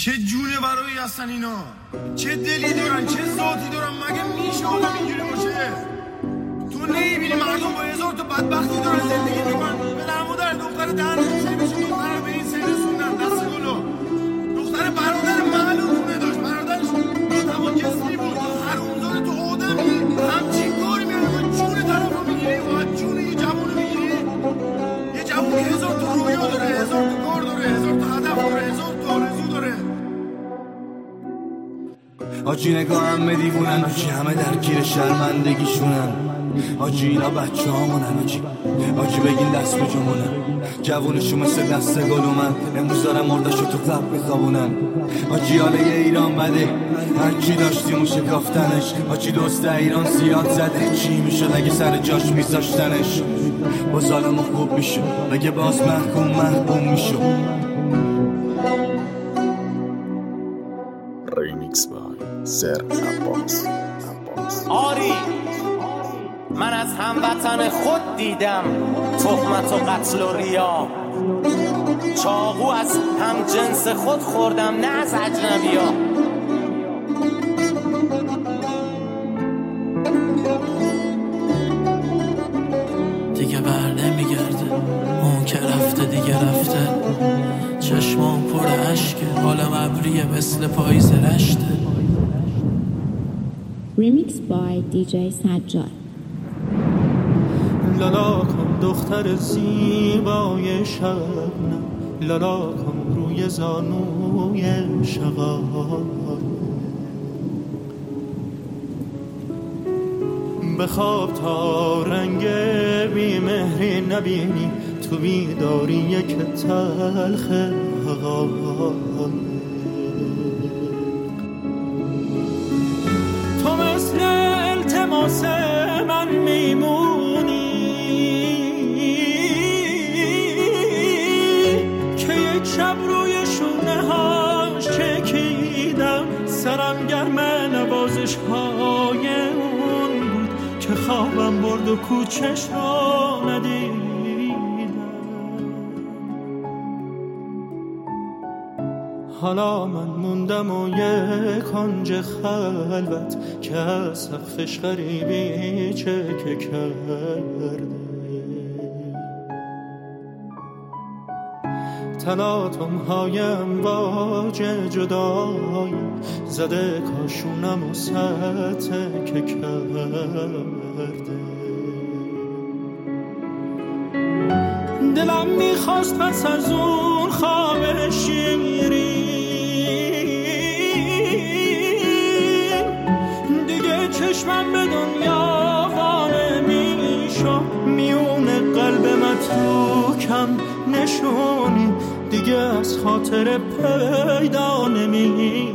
چه جونه برایی هستن اینا، چه دلی دارن، چه ذاتی دارن. مگه میشه آدم اینجوری باشه؟ تو نمیبینی مردم با هزار تا بدبختی دارن زندگی میکنن؟ پدر مادر دختر دهن سرویس دختر به این سن رسوندن دست گلو. دختر برادر معلوم خونه داشت، برادرش ناتوان جسمی بود. هر اونزاده تو آدمی همچین کاری میاره و جون طرف رو میگیری و جون یه جوان رو میگیری. یه جوان هزار تا رویا داره، هزار تا کار داره، هزار تا هدف داره، هزار تا آرزو داره. آجی نگاهم به دیوونن، آجی همه درگیر شرمندگیشونن. آجی اینا بچه هامونن، آجی بگین دست به جمونن. جوونشون مثل دست گلومن، امروز دارم مردشو تو قبل بخوابونن. آجی حاله ایران بده، هرچی داشتیم و شکافتنش. آجی دوست ایران زیاد زده، چی میشد اگه سر جاش میذاشتنش؟ با ظالم خوب میشو، اگه باز محکوم میشو. ریمیکس بای سر عباس. آری من از هموطن خود دیدم تهمت و قتل و ریا. چاقو از هم جنس خود خوردم، نه از اجنبیا. دیگه برده میگرده، اون که رفته دیگه رفته. چشمام پر عشقه، حالم ابریه مثل پاییز رشته. Remix by DJ سجاد. لالا کن دختر زیبای شبنم، لالا کن روی زانوی شغال. بخواب تا رنگ بیمهری نبینی، تو بیداری یک تلخ حقال. تو مثل التماس من میمونی که یک شب روی شونه هاش چکیدم. سرم گرم نوازش های اون بود که خوابم برد و کوچش را ندیدم. حالا من موندم و یک کنج خلوت که از سقفش غریبی چکه کرده. تلاطم هایم باج جدایی زده کاشونم و سطح که کرده. دلم میخواست پس از اون خواب شیرین دیگه چشمم به دنیا وانه میشو. میون قلب متروکم نشونی دیگه از خاطر پیدا نمیشه.